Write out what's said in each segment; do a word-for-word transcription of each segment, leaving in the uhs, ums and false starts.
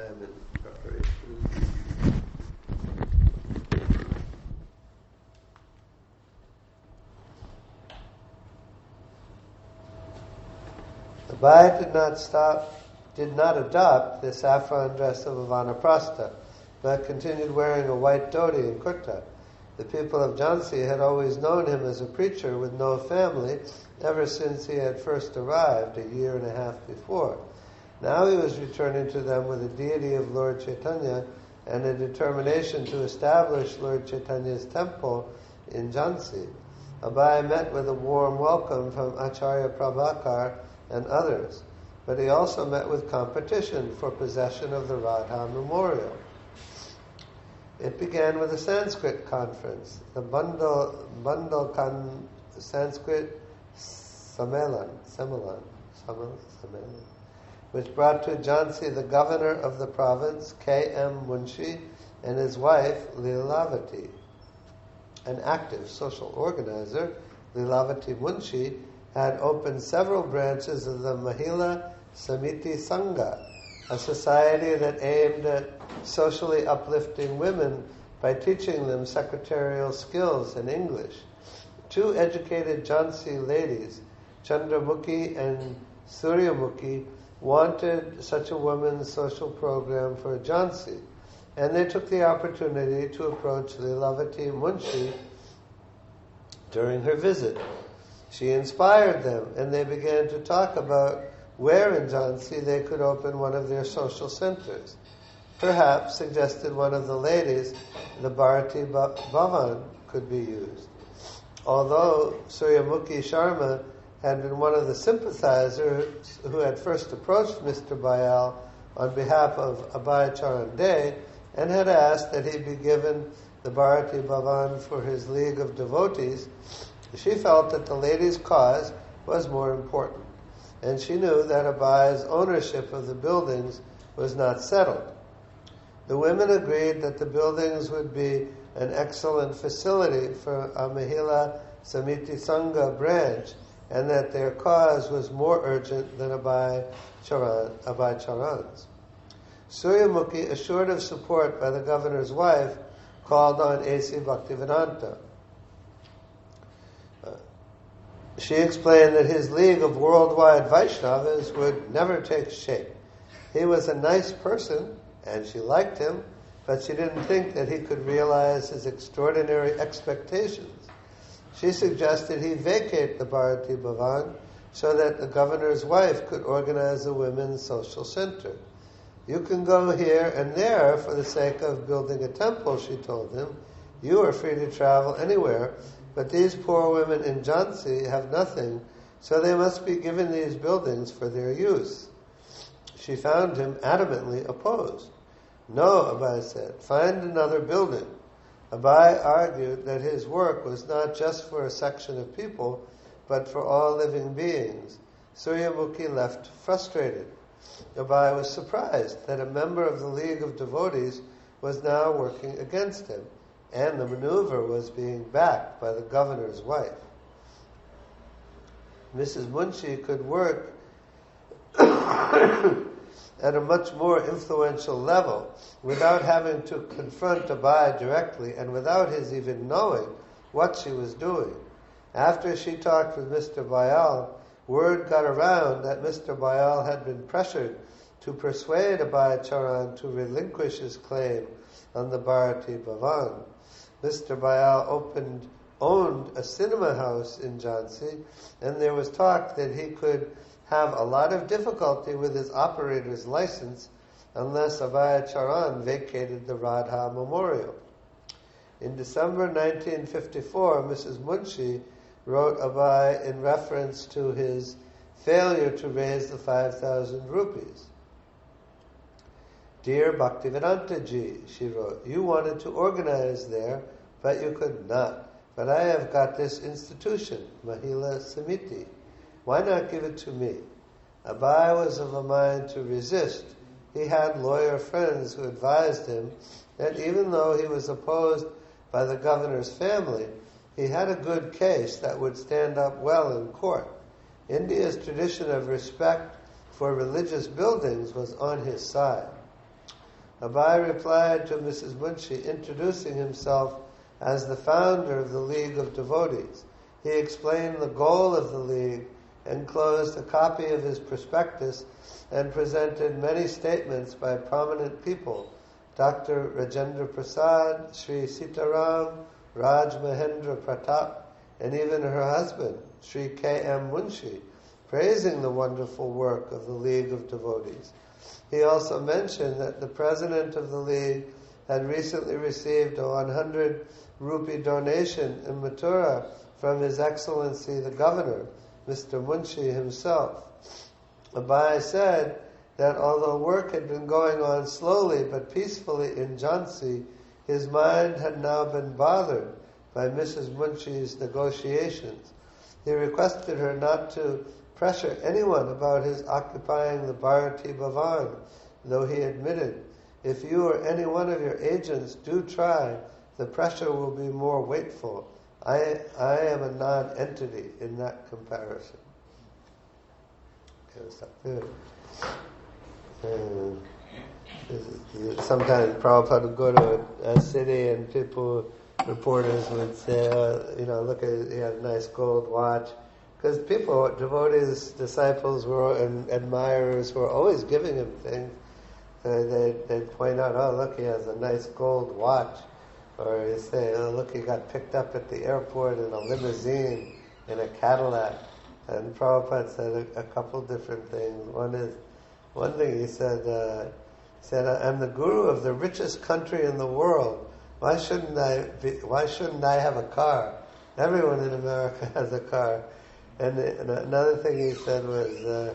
am in preparation. Abai did not stop, did not adopt the saffron dress of a Vanaprastha, but continued wearing a white dhoti and kurta. The people of Jhansi had always known him as a preacher with no family ever since he had first arrived a year and a half before. Now he was returning to them with the deity of Lord Chaitanya and a determination to establish Lord Chaitanya's temple in Jhansi. Abai met with a warm welcome from Acharya Prabhakar and others, but he also met with competition for possession of the Radha Memorial. It began with a Sanskrit conference, the Bandal Bandalkan Sanskrit Sammelan, Sammelan, Sammelan, which brought to Jhansi the governor of the province, K M Munshi, and his wife, Lilavati. An active social organizer, Lilavati Munshi had opened several branches of the Mahila Samiti Sangha, a society that aimed at socially uplifting women by teaching them secretarial skills in English. Two educated Jhansi ladies, Chandramukhi and Suryamukhi, wanted such a women's social program for Jhansi, and they took the opportunity to approach Lilavati Munshi during her visit. She inspired them, and they began to talk about where in Jhansi they could open one of their social centers. Perhaps, suggested one of the ladies, the Bharati Bhavan could be used. Although Suryamukhi Sharma had been one of the sympathizers who had first approached Mister Bayal on behalf of Abhay Charan Dey and had asked that he be given the Bharati Bhavan for his League of Devotees, she felt that the lady's cause was more important, and she knew that Abhay's ownership of the buildings was not settled. The women agreed that the buildings would be an excellent facility for a Mahila Samiti Sangha branch, and that their cause was more urgent than Abhay Charan, Abhay Charan's. Suryamukhi, assured of support by the governor's wife, called on A C Bhaktivedanta. Uh, she explained that his league of worldwide Vaishnavas would never take shape. He was a nice person, and she liked him, but she didn't think that he could realize his extraordinary expectations. She suggested he vacate the Bharati Bhavan so that the governor's wife could organize a women's social center. You can go here and there for the sake of building a temple, she told him. You are free to travel anywhere, but these poor women in Jhansi have nothing, so they must be given these buildings for their use. She found him adamantly opposed. No, Abhay said, find another building. Abhay argued that his work was not just for a section of people, but for all living beings. Suryamukhi left frustrated. Abhay was surprised that a member of the League of Devotees was now working against him, and the maneuver was being backed by the governor's wife. Missus Munshi could work at a much more influential level without having to confront Abhay directly and without his even knowing what she was doing. After she talked with Mister Bayal, word got around that Mister Bayal had been pressured to persuade Abhay Charan to relinquish his claim on the Bharati Bhavan. Mister Bayal opened, owned a cinema house in Jhansi, and there was talk that he could have a lot of difficulty with his operator's license unless Abhay Charan vacated the Radha Memorial. In December nineteen fifty-four, Missus Munshi wrote Abhay in reference to his failure to raise the five thousand rupees. Dear Bhaktivedanta Ji, she wrote, you wanted to organize there, but you could not. But I have got this institution, Mahila Samiti. Why not give it to me? Abhay was of a mind to resist. He had lawyer friends who advised him that even though he was opposed by the governor's family, he had a good case that would stand up well in court. India's tradition of respect for religious buildings was on his side. Abai replied to Missus Munshi, introducing himself as the founder of the League of Devotees. He explained the goal of the League, enclosed a copy of his prospectus, and presented many statements by prominent people, Doctor Rajendra Prasad, Sri Sitaram, Raj Mahendra Pratap, and even her husband, Sri K M Munshi, praising the wonderful work of the League of Devotees. He also mentioned that the president of the League had recently received a one hundred rupee donation in Mathura from His Excellency the Governor, Mister Munshi himself. Abai said that although work had been going on slowly but peacefully in Jhansi, his mind had now been bothered by Missus Munshi's negotiations. He requested her not to pressure anyone about his occupying the Bharati Bhavan, though he admitted, if you or any one of your agents do try, the pressure will be more weightful. I I am a non-entity in that comparison. Okay, stop there. And sometimes Prabhupada would go to a, a city and people, reporters would say, oh, you know, look, at, he had a nice gold watch. Because people, devotees, disciples were, and admirers were always giving him things. So they'd, they'd point out, oh, look, he has a nice gold watch. Or he'd say, oh, look, he got picked up at the airport in a limousine, in a Cadillac. And Prabhupada said a, a couple different things. One is, one thing he said, uh, he said, I'm the guru of the richest country in the world. Why shouldn't I be, why shouldn't I have a car? Everyone in America has a car. And, and another thing he said was, uh,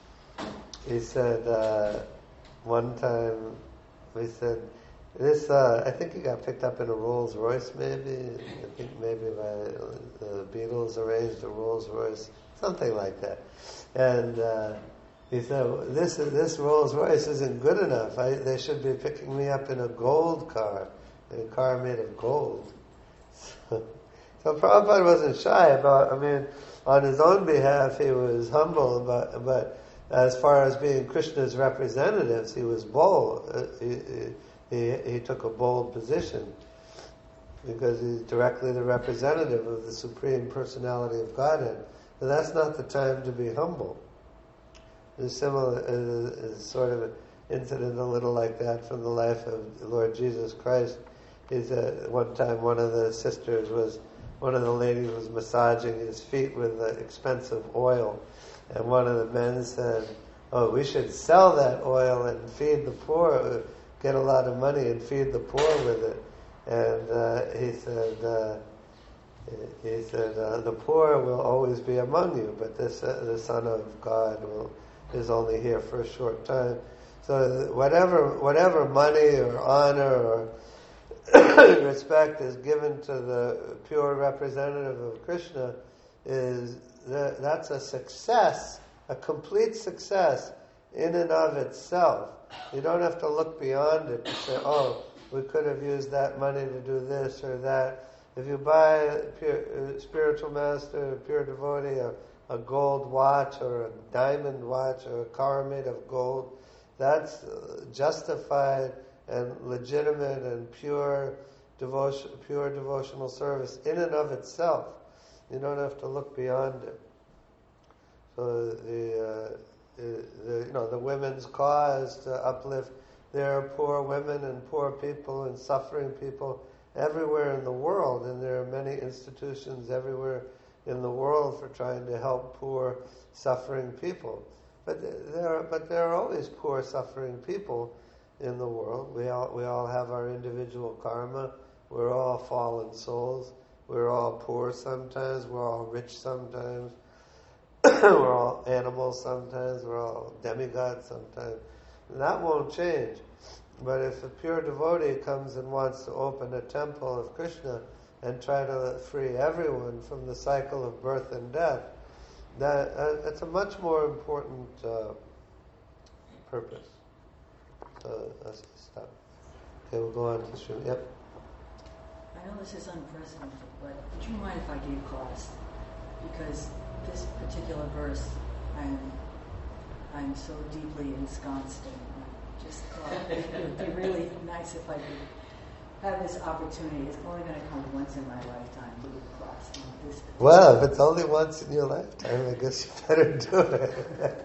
he said, uh, one time, we said, this, uh, I think he got picked up in a Rolls Royce maybe. I think maybe by the Beatles arranged a Rolls Royce, something like that. And uh, he said, this this Rolls Royce isn't good enough. I, they should be picking me up in a gold car, a car made of gold. So, so Prabhupada wasn't shy about, I mean, on his own behalf he was humble, but, but as far as being Krishna's representatives, he was bold. Uh, he, he, he took a bold position because he's directly the representative of the Supreme Personality of Godhead. But that's not the time to be humble. There's similar, uh, sort of an incident a little like that from the life of Lord Jesus Christ. He's, uh, one time one of the sisters was, one of the ladies was massaging his feet with uh, expensive oil. And one of the men said, oh, we should sell that oil and feed the poor, get a lot of money and feed the poor with it. And uh, he said, uh, he said, uh, the poor will always be among you, but this, uh, the Son of God will, is only here for a short time. So whatever, whatever money or honor or respect is given to the pure representative of Krishna, is that, that's a success, a complete success in and of itself. You don't have to look beyond it to say, oh, we could have used that money to do this or that. If you buy a, pure, a spiritual master, a pure devotee, a, a gold watch or a diamond watch or a car made of gold, that's justified and legitimate and pure devotion, pure devotional service in and of itself. You don't have to look beyond it. So the, uh, the, the you know the women's cause to uplift their poor women and poor people and suffering people everywhere in the world, and there are many institutions everywhere in the world for trying to help poor suffering people. But there are, but there are always poor suffering people in the world. We all we all have our individual karma. We're all fallen souls. We're all poor sometimes. We're all rich sometimes. We're all animals sometimes. We're all demigods sometimes. And that won't change. But if a pure devotee comes and wants to open a temple of Krishna and try to free everyone from the cycle of birth and death, that uh, it's a much more important uh, purpose. So let's stop. Okay, we'll go on to Shri. Yep. I know this is unprecedented, but would you mind if I gave class? Because this particular verse, I'm I'm so deeply ensconced in. I just thought would be really nice if I could have this opportunity. It's only going to come once in my lifetime to do a class on this. Well, if it's only once in your lifetime, I guess you better do it.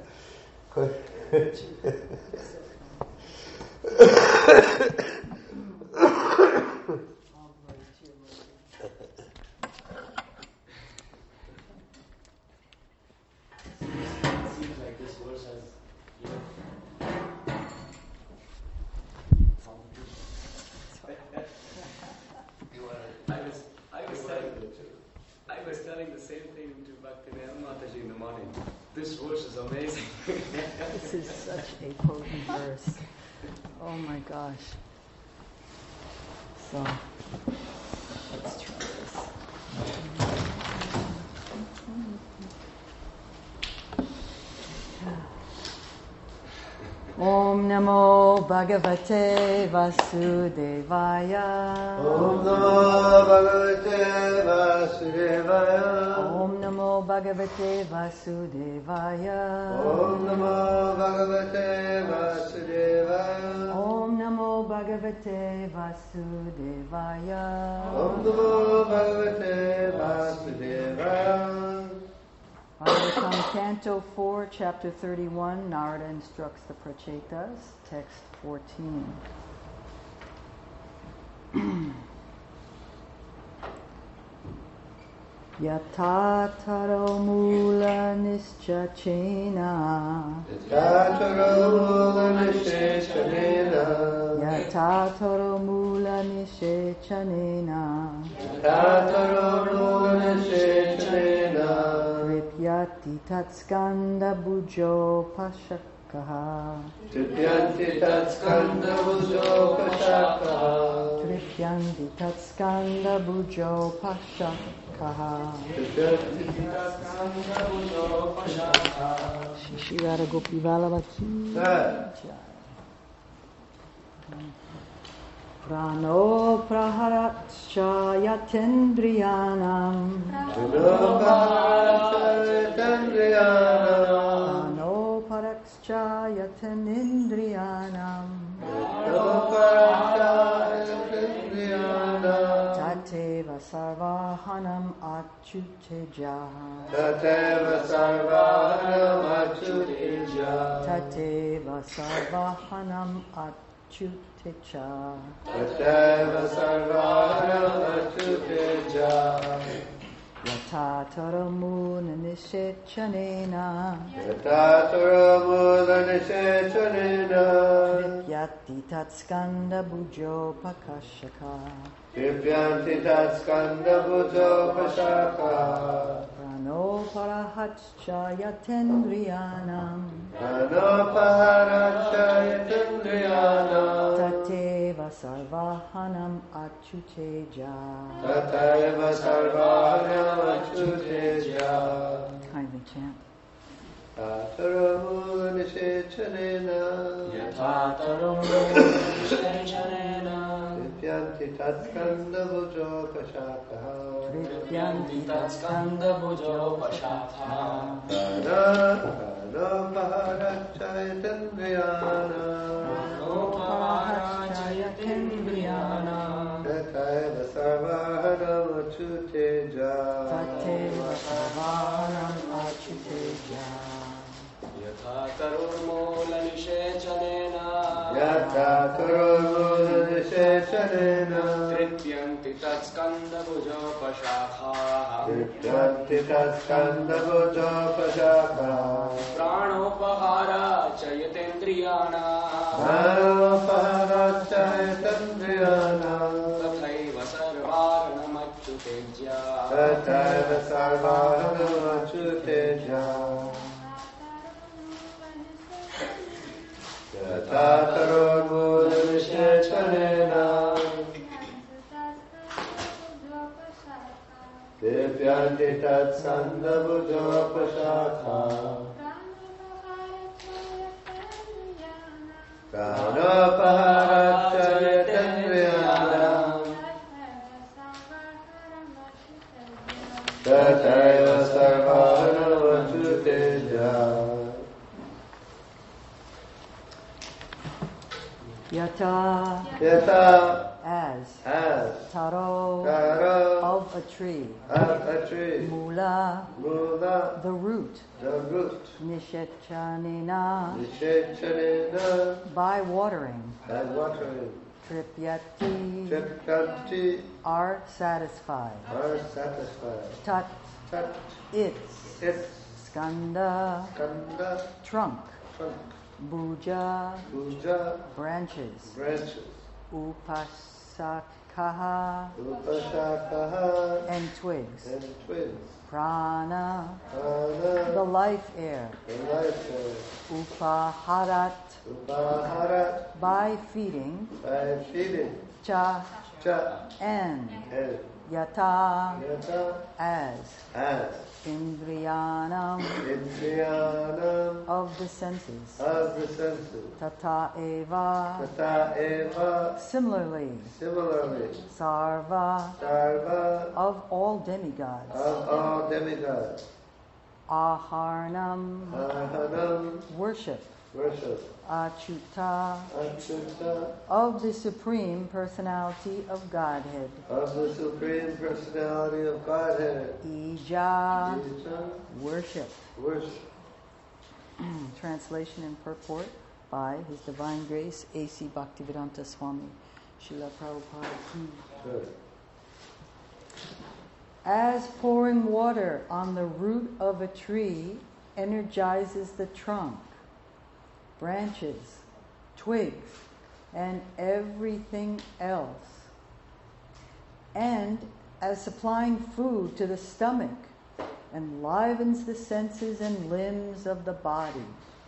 This verse is amazing. This is such a potent verse. Oh my gosh. So, let's try this. Om Namo Bhagavate Vasudevaya. Om Namo Bhagavate Vasudevaya. Om Namo Bhagavate Vasudevaya. Om Namo Bhagavate Vasudevaya. Om Namo Bhagavate Vasudevaya. Om Namo Bhagavate Vasudevaya. From Canto four, Chapter thirty-one, Narada instructs the Prachetas, text fourteen. Yatataro mula nischachena. Yatataro mula nischachena. Yatataro mula nischachena. Yatataro mula nischachena. Tripyati tatskanda bujo pashakaha. Tripyanti tatskanda bujo pashakaha. Tripyanti tatskanda bujo pashakaha. Tripyanti tatskanda bujo pashakaha. Shri Radha Gopi Valavaki. Prano praharatscha yatendriyanam. Prano praharatscha yatendriyanam. Prano paratscha yatendriyanam. Prano paratscha yatendriyanam. Tateva sarvahanam achuteja. Tateva sarvahanam achuteja. Tateva sarvahanam achuteja. Tateva sarvahanam achuteja. Yatataramuna nishechanena. Yatataramuna nishechanena. Tripyati tatskanda bujo pakashaka. Tripyanti tatskanda bujo pashaka. Prano parahatscha yatendriyanam. Prano parahatscha yatendriyanam. Tateva sarvahanam achuteja. Tateva sarvahanam achuteja. Kindly chant. Yatataramuna nishechanena. Yatataramuna nishechanena. Tripyanti tatskanda bujo pashaka. Tripyanti tatskanda bujo pashaka. Prana prana paharatcha yatendriyana. Prano paharatcha yatendriyana. Tateva sarvahanam achuteja. Tateva sarvahanam achuteja. Yatataramuna nishechanena. Yatataramuna nishechanena. Tripyanti tatskanda bujo pashaka. Tripyanti tatskanda bujo pashaka. Pranopahara chayatendriyana. Pranopaharacha yatendriyana. Tathaiva sarvaranam achyuteja. Tataiva sarvahanam achuteja. Yatataramuna nishechanena. Tripyanti tatskanda bujo pashaka. Pranopaharacha yatendriyana. Tataiva sarvahanam achuteja. Yata, Yata, as, as, taro, Taro, of a tree, of a tree, mula, Mula, the root, the root, nishechanina, Nishechanina, by watering, by watering, tripyati, Tripkanti, are satisfied, are satisfied. tat, Tat, its, its, skanda, Kanda, trunk, trunk, bhuja, Puja, branches, branches, upasakaha, Upashakaha, and twigs, and twigs, prana, Prana, the life air, the life air, upaharat, Upaharat, by feeding, by feeding, cha, Cha, and and yata, Yata, as, as, indriyanam, Indriyanam, of the senses, of the senses, tata eva, Tata eva, similarly, similarly, sarva, Sarva, of all demigods, of all demigods, aharnam, Ahanam, worship, worship, achuta, Achyuta, of the Supreme Personality of Godhead, of the Supreme Personality of Godhead, ija, Isha, worship. worship. Translation and purport by His Divine Grace A C Bhaktivedanta Swami Srila Prabhupada. Sure. As pouring water on the root of a tree energizes the trunk, branches, twigs, and everything else, and as supplying food to the stomach enlivens the senses and limbs of the body.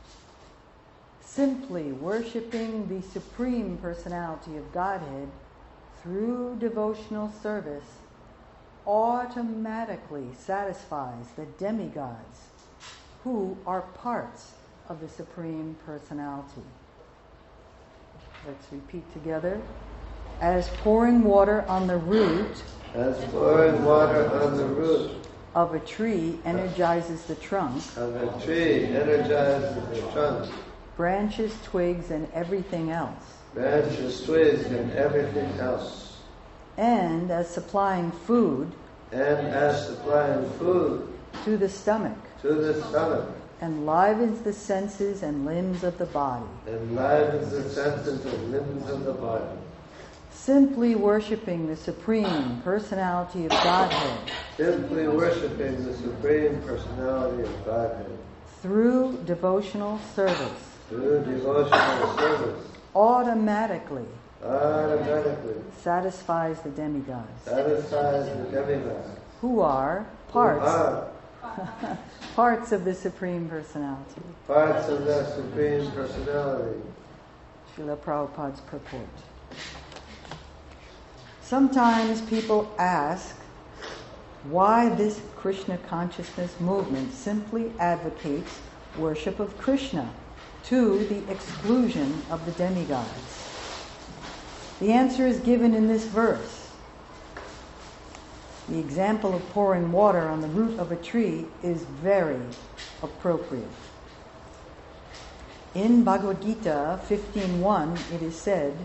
Simply worshipping the Supreme Personality of Godhead through devotional service automatically satisfies the demigods who are parts of the Supreme Personality. Let's repeat together. As pouring water on the root As pouring water on the root of a tree energizes the trunk, of a tree energizes the trunk, branches, twigs, and everything else, branches, twigs, and everything else, and as supplying food and as supplying food to the stomach, to the stomach, enlivens the senses and limbs of the body. enlivens the senses and limbs of the body. Simply worshipping the Supreme Personality of Godhead Simply worshipping the Supreme Personality of Godhead through devotional service through devotional service automatically automatically satisfies the demigods, satisfies the demigods, who are who parts are parts of the Supreme Personality. parts of the Supreme Personality. Srila Prabhupada's purport. Sometimes people ask why this Krishna consciousness movement simply advocates worship of Krishna to the exclusion of the demigods. The answer is given in this verse. The example of pouring water on the root of a tree is very appropriate. In Bhagavad Gita fifteen one, it is said,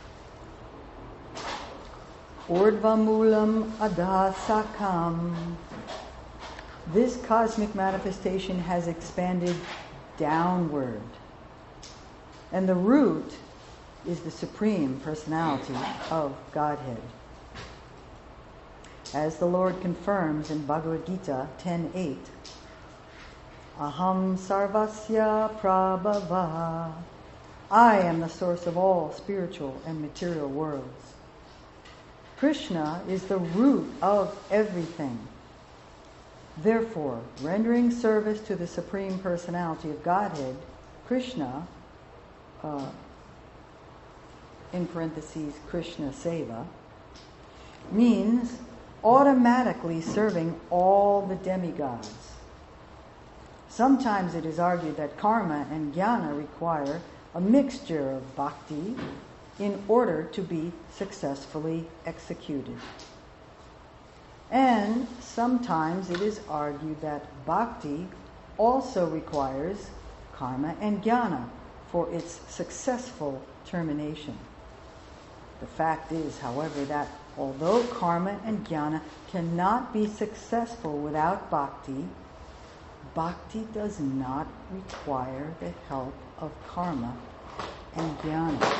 Urdhvamulam adhasakam. This cosmic manifestation has expanded downward. And the root is the Supreme Personality of Godhead. As the Lord confirms in Bhagavad Gita ten eight, Aham sarvasya prabhava. I am the source of all spiritual and material worlds. Krishna is the root of everything. Therefore, rendering service to the Supreme Personality of Godhead, Krishna, uh, in parentheses, Krishna Seva, means automatically serving all the demigods. Sometimes it is argued that karma and jnana require a mixture of bhakti in order to be successfully executed. And sometimes it is argued that bhakti also requires karma and jnana for its successful termination. The fact is, however, that although karma and jnana cannot be successful without bhakti, bhakti does not require the help of karma and jnana.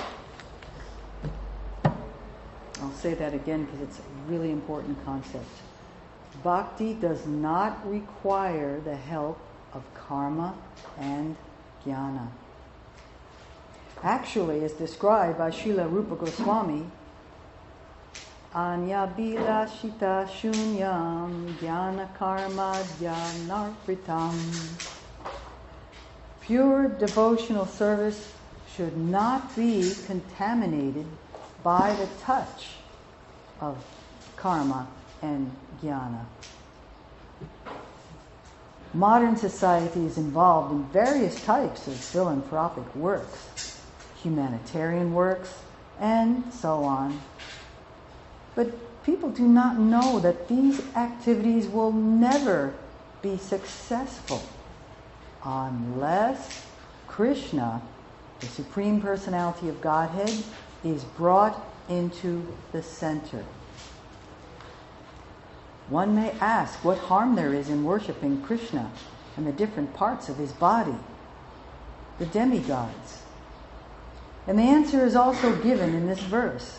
I'll say that again because it's a really important concept. Bhakti does not require the help of karma and jnana. Actually, as described by Srila Rupa Goswami, Anya bila shita shunyam jnana karma jnanarpritam. Pure devotional service should not be contaminated by the touch of karma and jnana. Modern society is involved in various types of philanthropic works, humanitarian works, and so on. But people do not know that these activities will never be successful unless Krishna, the Supreme Personality of Godhead, is brought into the center. One may ask what harm there is in worshipping Krishna and the different parts of his body, the demigods. And the answer is also given in this verse.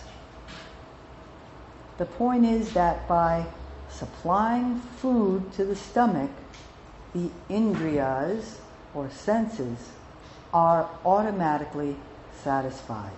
The point is that by supplying food to the stomach, the indriyas, or senses, are automatically satisfied.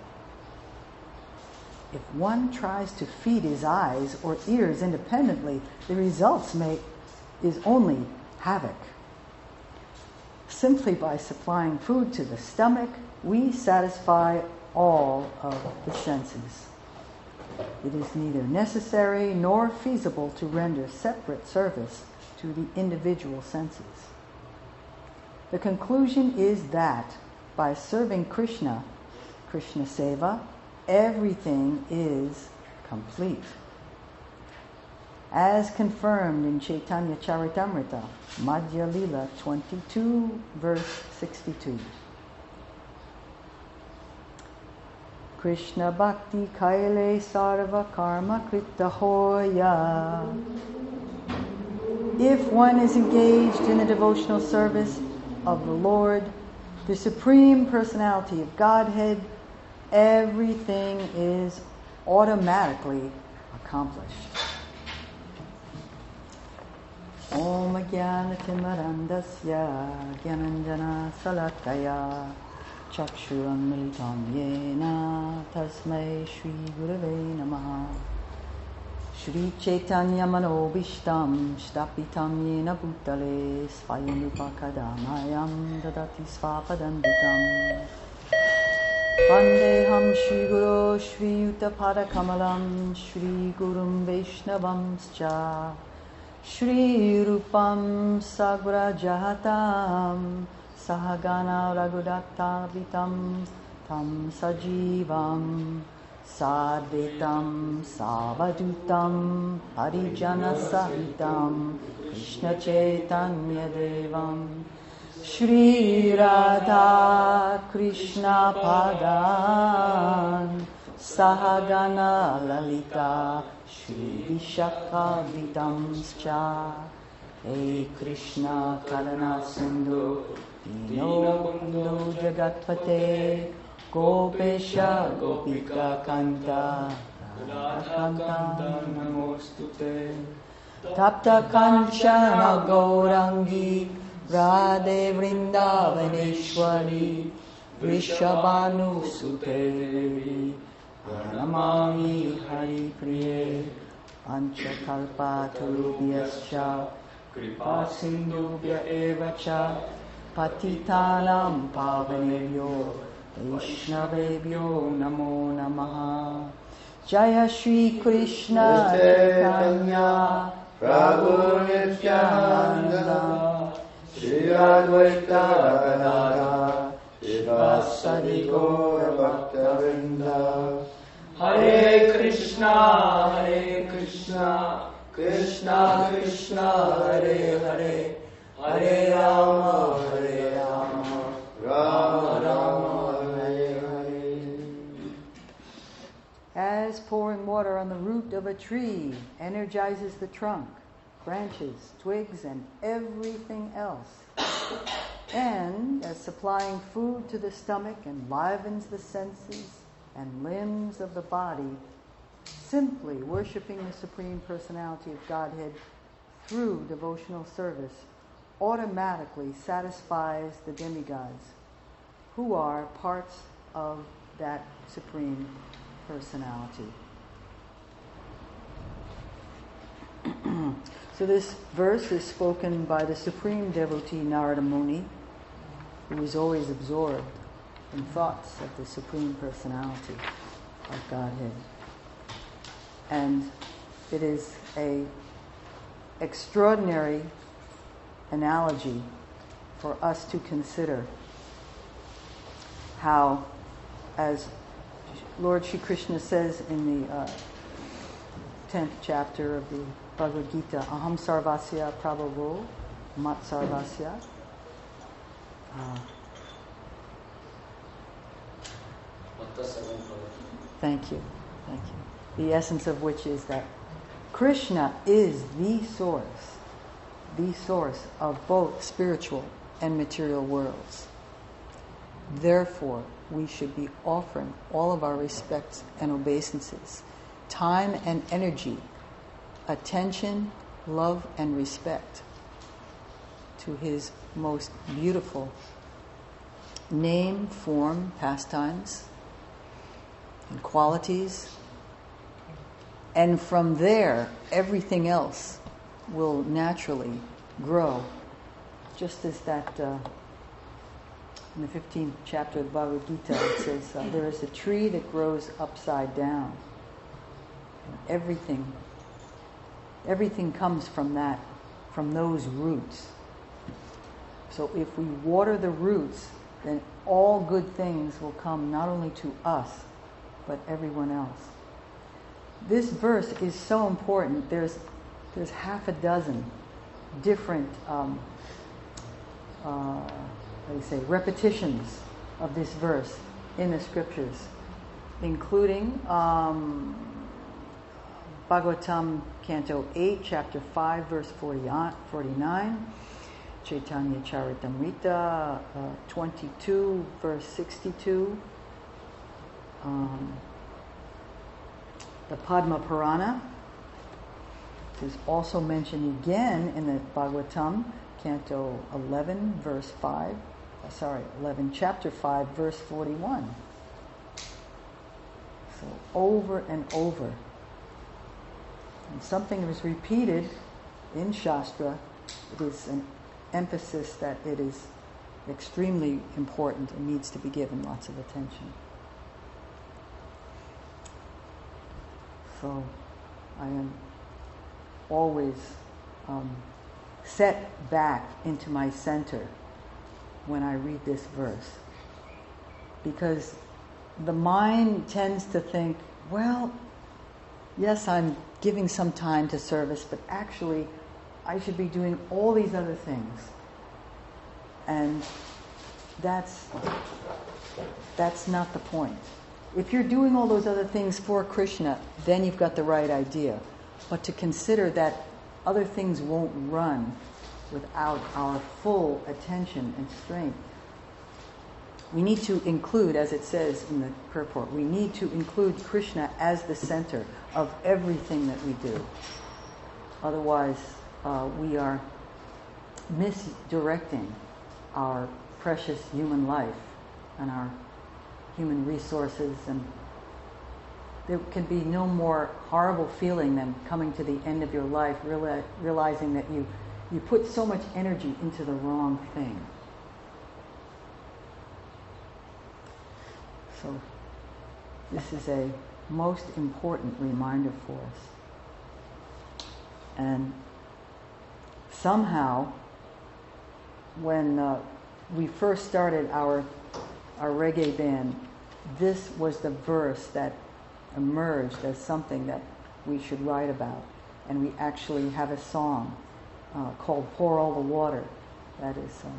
If one tries to feed his eyes or ears independently, the results may is only havoc. Simply by supplying food to the stomach, we satisfy all of the senses. It is neither necessary nor feasible to render separate service to the individual senses. The conclusion is that by serving Krishna, Krishna Seva, everything is complete. As confirmed in Chaitanya Charitamrita, Madhya Lila twenty-two, verse sixty-two. Krishna Bhakti Kaile Sarva Karma Krita Hoya. If one is engaged in the devotional service of the Lord, the Supreme Personality of Godhead, everything is automatically accomplished. Om Jnana Timarandasya Jnananjana Salakaya Chakshuram Militam Yena Tasmai Shri Gurave Namaha. Shri Chaitanya Manobishtam Shtapitam Yena Bhutale Svayanupa Kadamayam Dadati Svapadandikam Vandeham Shri Guru Shri Yuta Padakamalam Shri Gurum Vaishnavamscha Shri Rupam Sagra Jahatam Sahagana Raghudatta Vitam Tam Sajivam Sadvitam Savadutam Harijana Sahitam Krishna Chaitanya Devam Shri Radha Krishna Padan Sahagana Lalita Shri Vishakha Vitamscha Hey Krishna Karana Sindhu Dino Bundu Jagatpate Gopesha Gopika Kanta Radha Namostute Tapta Kanchana Gaurangi Radhe Vrindavaneshwari Vrishabhanu Sute Pranamami Hari Priye Anchakalpa Tarubhyascha Kripa Sindhubhya Evacha Patitanam Pavanebhyo Vaishnavebhyo Namo Namaha. Jaya Shri Krishna Chaitanya Prabhu Nityananda Shri Advaita Gadadhara Srivasadi Gaura Bhaktavinda. Hare Krishna, Hare Krishna, Krishna Krishna, Hare Hare, Hare Rama, Hare Rama, Rama Rama, Hare Hare. As pouring water on the root of a tree energizes the trunk, branches, twigs, and everything else. And as supplying food to the stomach enlivens the senses and limbs of the body, simply worshiping the Supreme Personality of Godhead through devotional service automatically satisfies the demigods, who are parts of that Supreme Personality. So this verse is spoken by the Supreme Devotee Narada Muni, who is always absorbed in thoughts of the Supreme Personality of Godhead. And it is a extraordinary analogy for us to consider how, as Lord Shri Krishna says in the uh, tenth chapter of the Bhagavad Gita, Aham Sarvasya Prabhavo Mat Sarvasya. Uh, thank you, thank you. The essence of which is that Krishna is the source, the source of both spiritual and material worlds. Therefore, we should be offering all of our respects and obeisances, time and energy, attention, love, and respect to his most beautiful name, form, pastimes, and qualities. And from there, everything else will naturally grow. Just as that, uh, in the fifteenth chapter of the Bhagavad Gita, it says, uh, there is a tree that grows upside down. And everything Everything comes from that, from those roots. So if we water the roots, then all good things will come not only to us, but everyone else. This verse is so important. There's there's half a dozen different, um, uh, how do you say, repetitions of this verse in the scriptures, including um, Bhagavatam Canto eight, Chapter five, verse forty-nine, Chaitanya Charitamrita uh, twenty-two, verse sixty-two, um, the Padma Purana is also mentioned again in the Bhagavatam Canto eleven, verse five, uh, sorry, eleven, Chapter five, verse forty-one. So over and over. And something that is repeated in Shastra, it is an emphasis that it is extremely important and needs to be given lots of attention. So I am always um, set back into my center when I read this verse, because the mind tends to think, well, yes, I'm giving some time to service, but actually I should be doing all these other things. And that's that's not the point. If you're doing all those other things for Krishna, then you've got the right idea. But to consider that other things won't run without our full attention and strength, we need to include, as it says in the purport, we need to include Krishna as the center of everything that we do. Otherwise, uh, we are misdirecting our precious human life and our human resources, and there can be no more horrible feeling than coming to the end of your life, reali- realizing that you, you put so much energy into the wrong thing. So this is a most important reminder for us. And somehow, when uh, we first started our our reggae band, this was the verse that emerged as something that we should write about. And we actually have a song uh, called Pour All the Water that is um,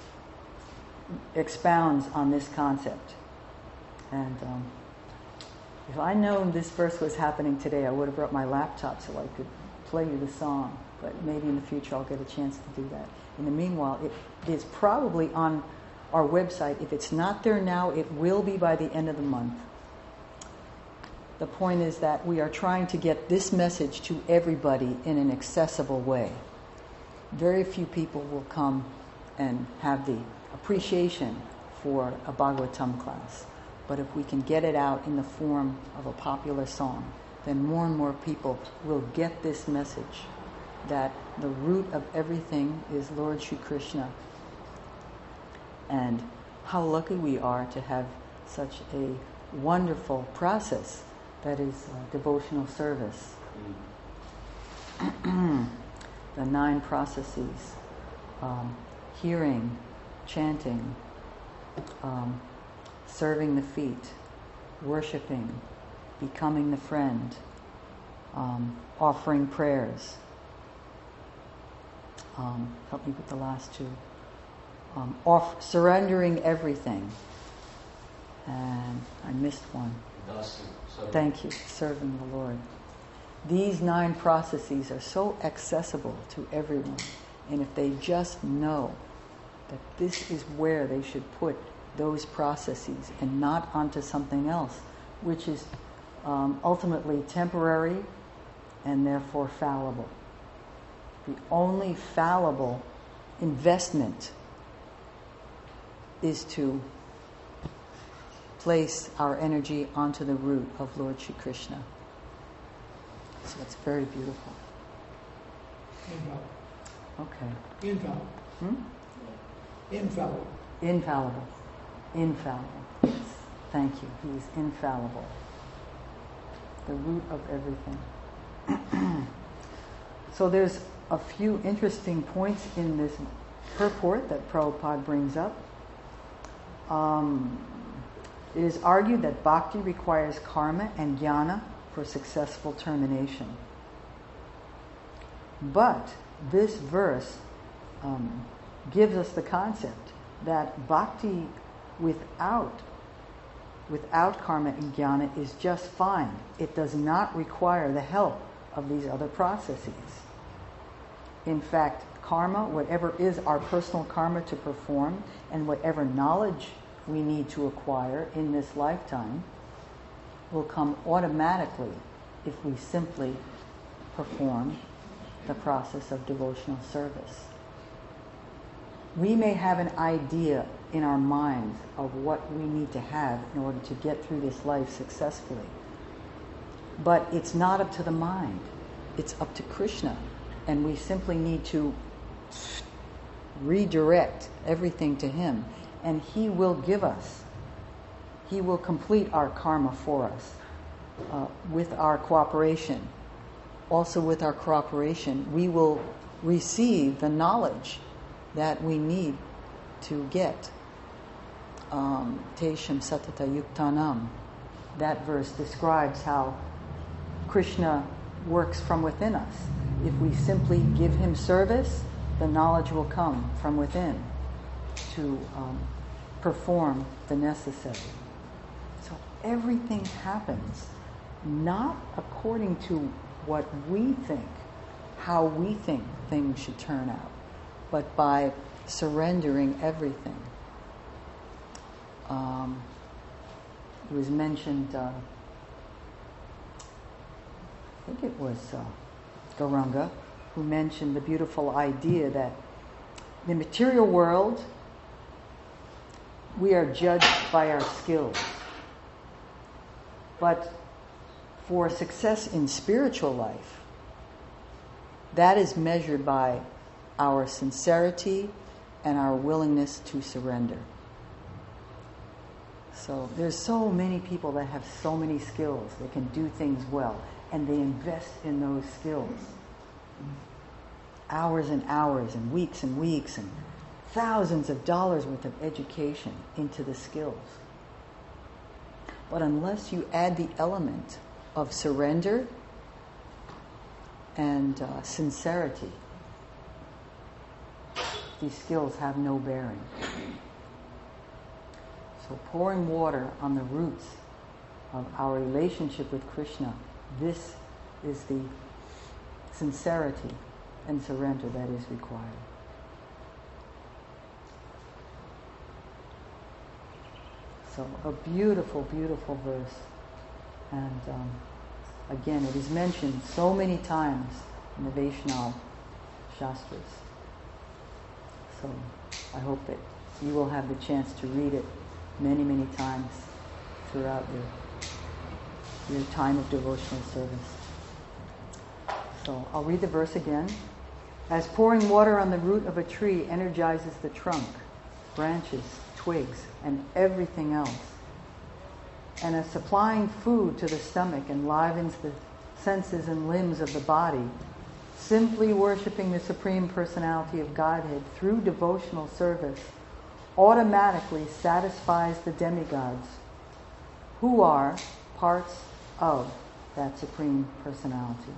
expounds on this concept. And um, If I known this verse was happening today, I would have brought my laptop so I could play you the song. But maybe in the future I'll get a chance to do that. In the meanwhile, it is probably on our website. If it's not there now, it will be by the end of the month. The point is that we are trying to get this message to everybody in an accessible way. Very few people will come and have the appreciation for a Bhagavatam class. But if we can get it out in the form of a popular song, then more and more people will get this message that the root of everything is Lord Shri Krishna. And how lucky we are to have such a wonderful process that is uh, devotional service. Mm. The nine processes: um, hearing, chanting, um, serving the feet, worshiping, becoming the friend, um, offering prayers. Um, help me with the last two. Um, off, surrendering everything. And I missed one. Thank you, serving the Lord. These nine processes are so accessible to everyone. And if they just know that this is where they should put those processes and not onto something else, which is um, ultimately temporary and therefore fallible. The only fallible investment is to place our energy onto the root of Lord Shri Krishna. So it's very beautiful. Infallible. Okay. Infallible. Hmm? Infallible. Infallible. Infallible. Yes. Thank you. He is infallible. The root of everything. So there's a few interesting points in this purport that Prabhupada brings up. Um, it is argued that bhakti requires karma and jnana for successful termination. But this verse um, gives us the concept that bhakti without without karma and jnana is just fine. It does not require the help of these other processes. In fact, karma, whatever is our personal karma to perform, and whatever knowledge we need to acquire in this lifetime, will come automatically if we simply perform the process of devotional service. We may have an idea in our minds of what we need to have in order to get through this life successfully. But it's not up to the mind. It's up to Krishna. And we simply need to redirect everything to Him. And He will give us. He will complete our karma for us uh, with our cooperation. Also with our cooperation, we will receive the knowledge that we need to get. Um, Tesham satata yuktanam. That verse describes how Krishna works from within us. If we simply give Him service, the knowledge will come from within to um, perform the necessary. So everything happens not according to what we think, how we think things should turn out, but by surrendering everything. Um, it was mentioned, uh, I think it was uh, Gauranga, who mentioned the beautiful idea that in the material world, we are judged by our skills. But for success in spiritual life, that is measured by our sincerity and our willingness to surrender. So there's so many people that have so many skills. They can do things well, and they invest in those skills. Hours and hours and weeks and weeks and thousands of dollars worth of education into the skills. But unless you add the element of surrender and uh, sincerity, these skills have no bearing. So pouring water on the roots of our relationship with Krishna, this is the sincerity and surrender that is required. So a beautiful, beautiful verse. And um, again, it is mentioned so many times in the Vaishnava Shastras. So I hope that you will have the chance to read it many, many times throughout your, your time of devotional service. So I'll read the verse again. As pouring water on the root of a tree energizes the trunk, branches, twigs, and everything else, and as supplying food to the stomach enlivens the senses and limbs of the body, simply worshipping the Supreme Personality of Godhead through devotional service automatically satisfies the demigods, who are parts of that Supreme Personality.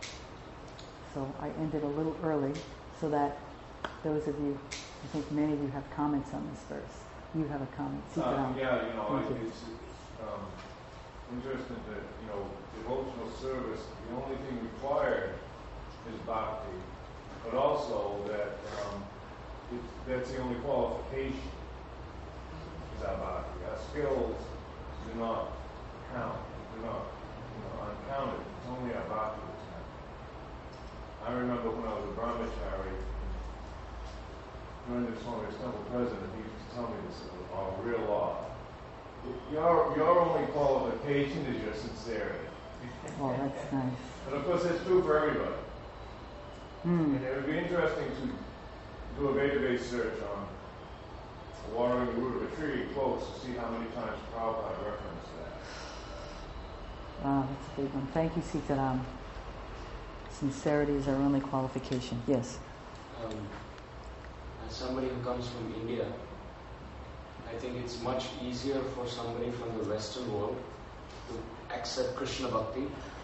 So I ended a little early so that those of you, I think many of you have comments on this verse. You have a comment. Um, yeah, you know, I, Thank you. it's um, interesting that, you know, devotional service, the only thing required is bhakti, but also that um, it, that's the only qualification is our bhakti. Our skills do not count, do not, you know, uncounted. It's only our bhakti that's counted. I remember when I was a brahmachari, during the Swami Temple president, he used to tell me this about real law. Your, your only qualification is your sincerity. Oh, that's nice. But of course, that's true for everybody. Hmm. And it would be interesting to do a database search on watering the root of a tree close to see how many times Prabhupada referenced that. Wow, that's a big one. Thank you, Sitaram. Sincerity is our only qualification. Yes. Um, as somebody who comes from India, I think it's much easier for somebody from the Western world to accept Krishna Bhakti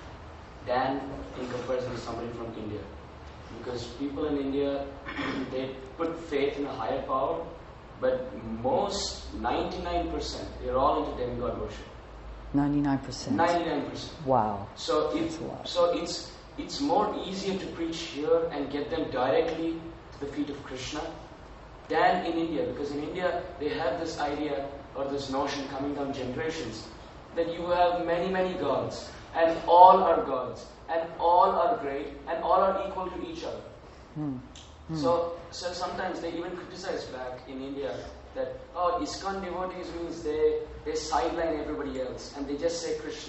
than in comparison to somebody from India. Because people in India, they put faith in a higher power, but most, ninety-nine percent, they're all into demigod worship. ninety-nine percent. ninety-nine percent. Wow. So, it, That's a lot. so it's it's more easier to preach here and get them directly to the feet of Krishna than in India. Because in India, they have this idea or this notion coming down generations that you have many, many gods and all are gods and all are great and all are equal to each other. Hmm. Hmm. So, so sometimes they even criticize back in India that, oh, ISKCON devotees means they, they sideline everybody else and they just say Krishna.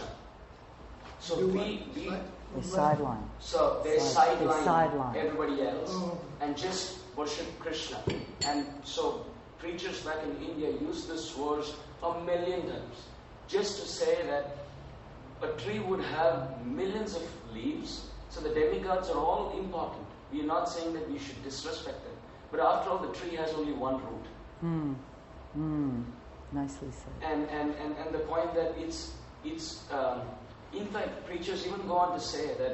So Do we, what? we Side- The sideline. so they Side- they sideline, sideline. everybody else Oh. and just worship Krishna. And so preachers back in India use this verse a million times just to say that a tree would have millions of leaves, so the demigods are all important. We are not saying that we should disrespect them. But after all, the tree has only one root. Hmm. Hmm. Nicely said. And, and, and, and the point that it's, it's um, in fact, preachers even go on to say that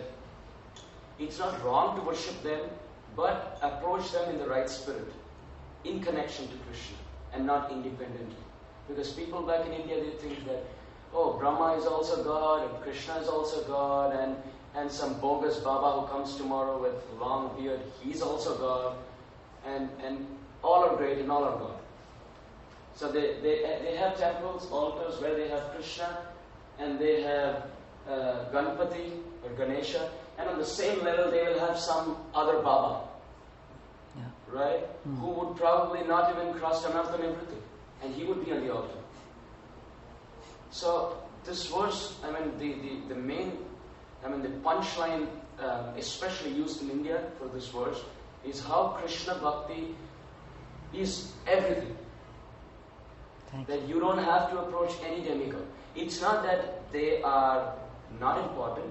it's not wrong to worship them, but approach them in the right spirit, in connection to Krishna, and not independently. Because people back in India, they think that, oh, Brahma is also God, and Krishna is also God, and, and some bogus Baba who comes tomorrow with long beard, he's also God, and, and all are great and all are God. So they, they, they have temples, altars where they have Krishna, and they have uh, Ganpati or Ganesha, and on the same level they will have some other Baba, Yeah. right? Mm. Who would probably not even cross Anartha Nivritti, and he would be on the altar. So this verse, I mean, the, the, the main, I mean, the punchline, um, especially used in India for this verse, is how Krishna Bhakti is everything. Thank you. That you don't have to approach any demigod. It's not that they are not important,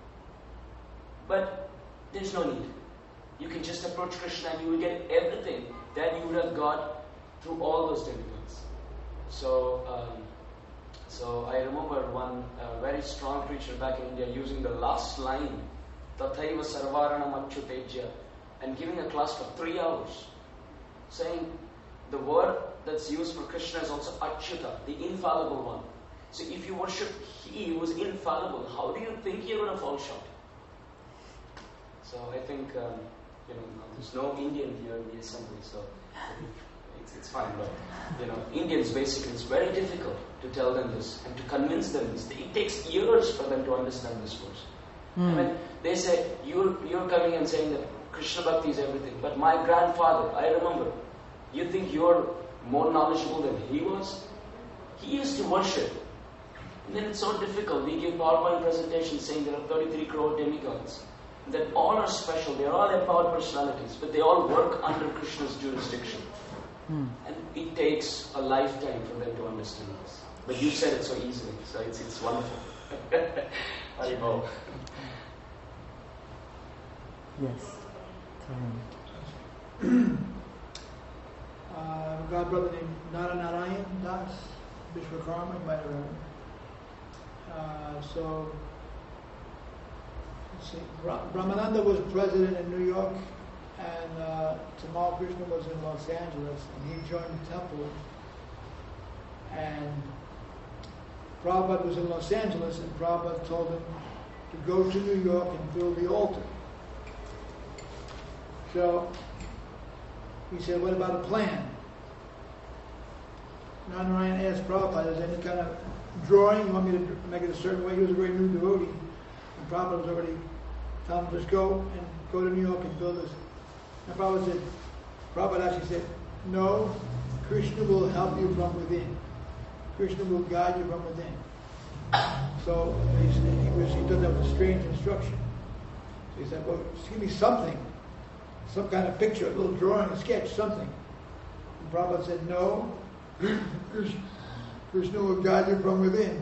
but there's no need. You can just approach Krishna and you will get everything that you would have got through all those demigods. So, um, so I remember one uh, very strong preacher back in India using the last line, Tathaiva Sarvaranam Achyutejya, and giving a class for three hours, saying the word that's used for Krishna is also Achyuta, the infallible one. So if you worship He who is infallible, how do you think you're going to fall short? So I think, um, you know, there's no Indian here in the assembly, so it's, it's fine. But, you know, Indians basically, it's very difficult to tell them this and to convince them this. It takes years for them to understand this verse. Mm. I mean, they say, you're, you're coming and saying that Krishna Bhakti is everything. But my grandfather, I remember, you think you're more knowledgeable than he was? He used to worship. And then it's so difficult. We give PowerPoint presentations saying there are thirty-three crore demigods. That all are special. They are all empowered personalities. But they all work under Krishna's jurisdiction. Mm. And it takes a lifetime for them to understand this. But you said it so easily. So it's, it's wonderful. Haribol. Yes. Uh, a god brother named Naranarayan Das, Vishwakarma, you might have heard him. Uh, so, let's see, Bra- Brahmananda was president in New York, and uh, Tamal Krishna was in Los Angeles, and he joined the temple. And Prabhupada was in Los Angeles, and Prabhupada told him to go to New York and build the altar. So, he said, what about a plan? Narayan asked Prabhupada, is there any kind of drawing? You want me to make it a certain way? He was a very new devotee. And Prabhupada was already telling him, just go and go to New York and build this. And Prabhupada said, Prabhupada actually said, no, Krishna will help you from within. Krishna will guide you from within. So he, said, he, was, he thought that was a strange instruction. So he said, well, just give me something. Some kind of picture, a little drawing, a sketch, something. And Prabhupada said, no, Krishna will guide you from within.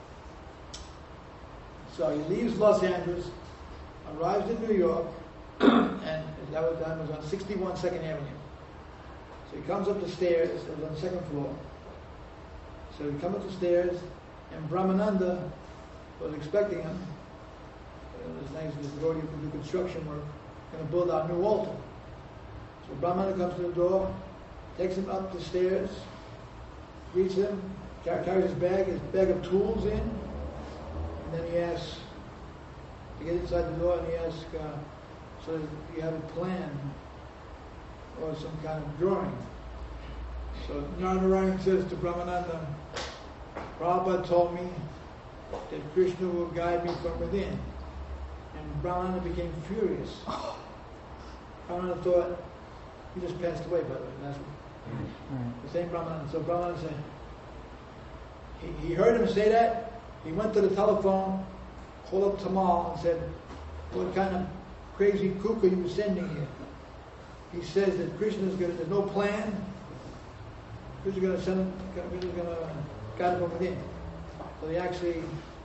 So he leaves Los Angeles, arrives in New York, and that was, that was on sixty-one Second Avenue. So he comes up the stairs, it was on the second floor. So he comes up the stairs, and Brahmananda was expecting him. It was nice, this devotee who could do construction work, going to build our new altar. So Brahmananda comes to the door, takes him up the stairs, greets him, carries his bag, his bag of tools in, and then he asks to get inside the door, and he asks, uh, so you have a plan or some kind of drawing. So Narayana says to Brahmananda, Prabhupada told me that Krishna will guide me from within. And Brahmananda became furious. Brahmananda thought, he just passed away, by the way. That's what, the same Brahmananda. So Brahmananda said, he, he heard him say that. He went to the telephone, called up Tamal and said, what kind of crazy kook are you sending here? He says that Krishna's going to, there's no plan. Krishna's going to send him, Krishna's going to guide him from within. So he actually,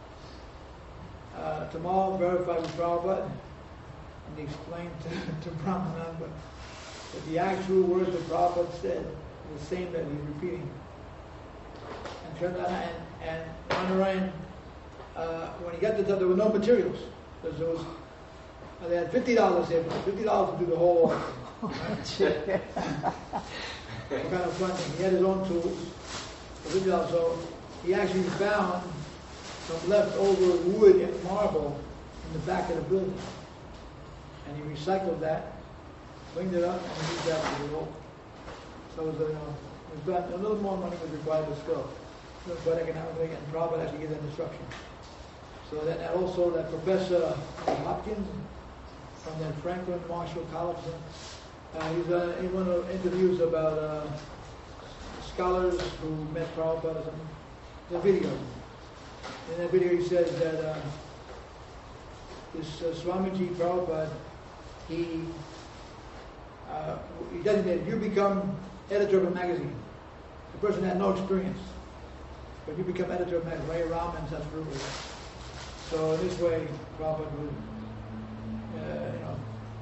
uh, Tamal verified with Prabhupada, and he explained to, to Brahmananda that the actual words that Prabhupada said are the same that he's repeating. And turned out, and, and Narayan, uh, when he got to the there were no materials. Because there was, uh, they had fifty dollars here, fifty dollars to do the whole thing. Right? What kind of funding? He had his own tools. For fifty dollars. So he actually found some leftover wood and marble in the back of the building. And he recycled that, cleaned it up, and used that for the whole. So it was, you know, it was about, a little more money was required to still. But economically, and Prabhupada actually gave that instruction. So then that also that Professor Hopkins from that Franklin Marshall College, uh, he's uh, in one of the interviews about uh, scholars who met Prabhupada or something. The video. In that video he says that uh, this uh, Swamiji Prabhupada, he uh, he designated, you become editor of a magazine. The person had no experience. But you become editor of a magazine, Ray Raman's that's brutal. So in this way, Prabhupada would, uh, you know,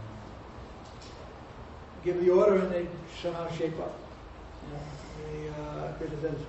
give the order and they somehow shape up. You know, the uh, Krishna says,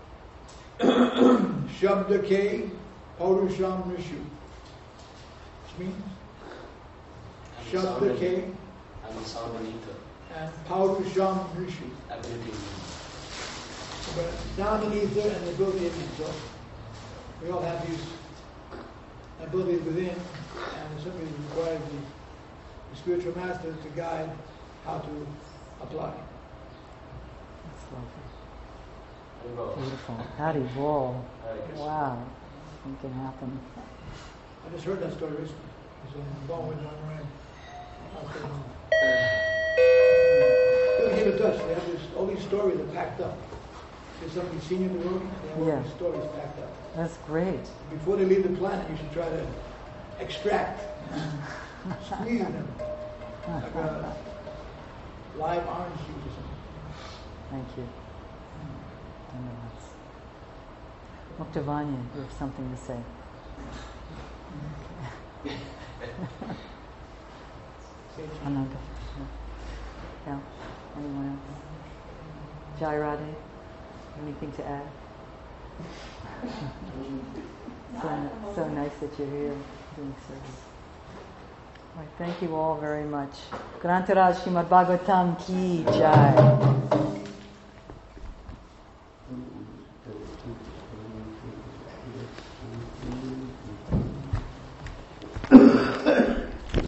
Shabda ke Paurusham Nishu. Which means Shabda ke and the sound and ether. And Paurusham Nishu. Ability. But sound and ether and the ability of it. So we all have these abilities within, and somebody requires the, the spiritual masters to guide how to apply. That's lovely. Haribol. Beautiful. Howdy roll. Hare Krishna. Wow. It can happen. I just heard that story recently. It's a bone with one ring. Don't keep in touch. They have this, all these stories are packed up. There's somebody senior in the room, they have all Yeah. these stories packed up. That's great. Before they leave the planet, you should try to extract, squeeze them, like a live orange juice or something. Thank you. Muktavanya, you have something to say. Ananda. Yeah. Anyone else? Jai Radhe, anything to add? so, so nice that you're here doing service. All right, thank you all very much. Grantaraj Srimad Bhagavatam ki jai.